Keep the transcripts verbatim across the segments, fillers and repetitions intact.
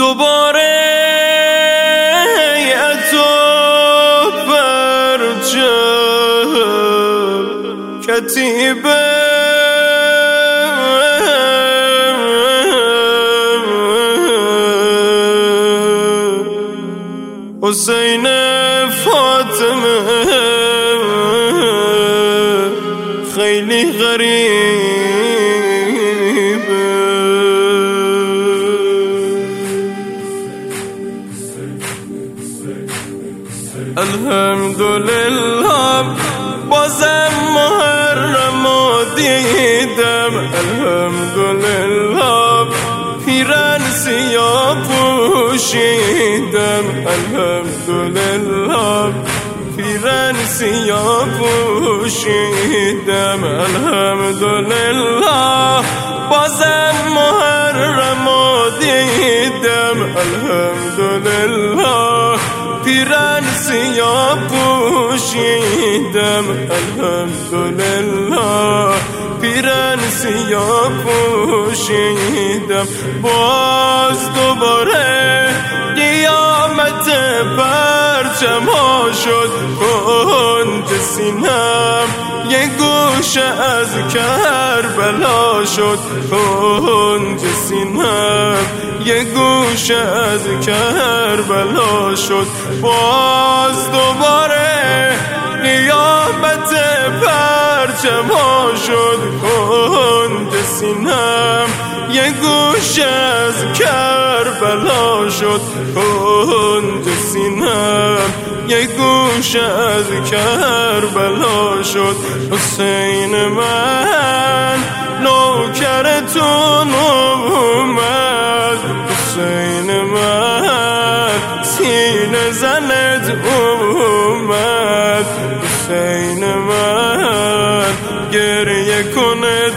دوباره تو پرچم کتیبه حسین فاطمه خیلی غریبه. الحمدلله بازم محرمو دیدم، الحمدلله پیرن سیاه پوشیدم، الحمدلله پیرن سیاه پوشیدم، الحمدلله بازم محرمو دیدم، الحمدلله پیرن سیاه پوشیدم، الحمدلله پیرن سیاه پوشیدم. باز دوباره قیامت پرچم ها شد، کنج سینم یه گوشه از کربلا شد، کنج سینم یه گوشه از کربلا شد. باز دوباره قیامت پرچم ها شد، کنج سینم یه گوشه از کربلا شد، کنج سینم یه گوشه از کربلا شد. حسین من نوکرتون اومد، حسین من سینه زنت اومد، حسین من گریه کند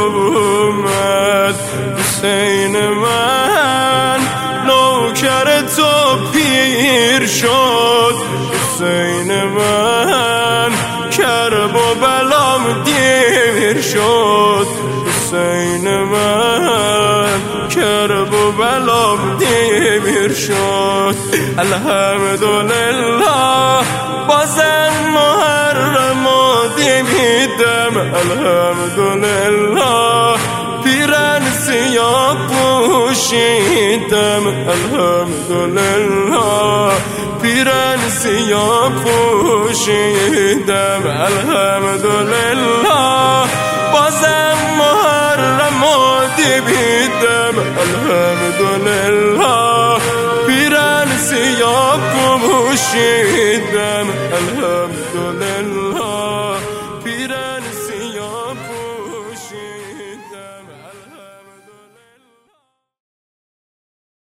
اومد، حسین من نوکر تو پیر شد، حسین من کرب و بلام دیر شد، حسین من کرب و بلام دیر شد. الحمدلله بازم محرمو دیدم، الحمدلله پیرن سیاه پوشیدم، الحمدلله پیرن سیاه پوشیدم، الحمدلله بازم محرمو دیدم، الحمدلله پیرن سیاه پوشیدم.